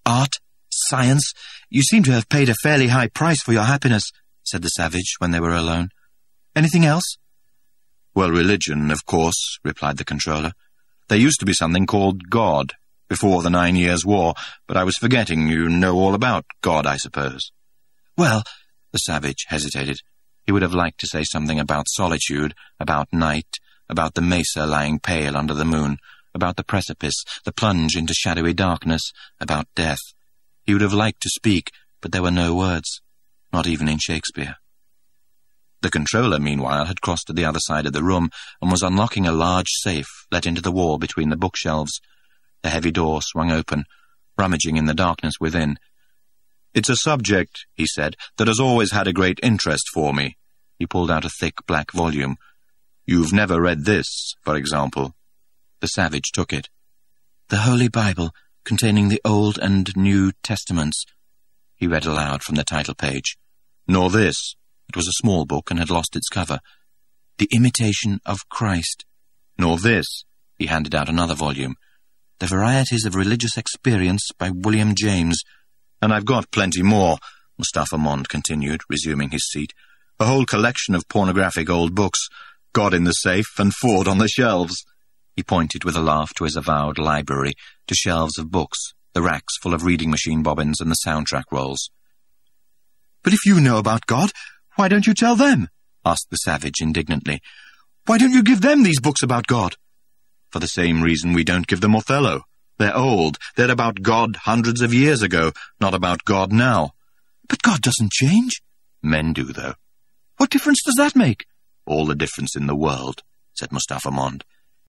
art, science. You seem to have paid a fairly high price for your happiness," said the savage when they were alone. "Anything else?" "Well, religion, of course," replied the controller. "There used to be something called God, before the 9 Years' War, but I was forgetting. You know all about God, I suppose." "Well," the savage hesitated. He would have liked to say something about solitude, about night, about the mesa lying pale under the moon, about the precipice, the plunge into shadowy darkness, about death. He would have liked to speak, but there were no words, not even in Shakespeare. The controller, meanwhile, had crossed to the other side of the room and was unlocking a large safe let into the wall between the bookshelves. The heavy door swung open, rummaging in the darkness within. "It's a subject," he said, "that has always had a great interest for me." He pulled out a thick black volume. "You've never read this, for example." The savage took it. "The Holy Bible, containing the Old and New Testaments," he read aloud from the title page. "Nor this." It was a small book and had lost its cover. "The Imitation of Christ." "Nor this." He handed out another volume. "The Varieties of Religious Experience by William James." "And I've got plenty more," Mustapha Mond continued, resuming his seat. "A whole collection of pornographic old books. God in the safe and Ford on the shelves." He pointed with a laugh to his avowed library, to shelves of books, the racks full of reading machine bobbins and the soundtrack rolls. "But if you know about God, why don't you tell them?" asked the savage indignantly. "Why don't you give them these books about God?" "For the same reason we don't give them Othello. They're old. They're about God hundreds of years ago, not about God now." "But God doesn't change." "Men do, though." "What difference does that make?" "All the difference in the world," said Mustapha Mond.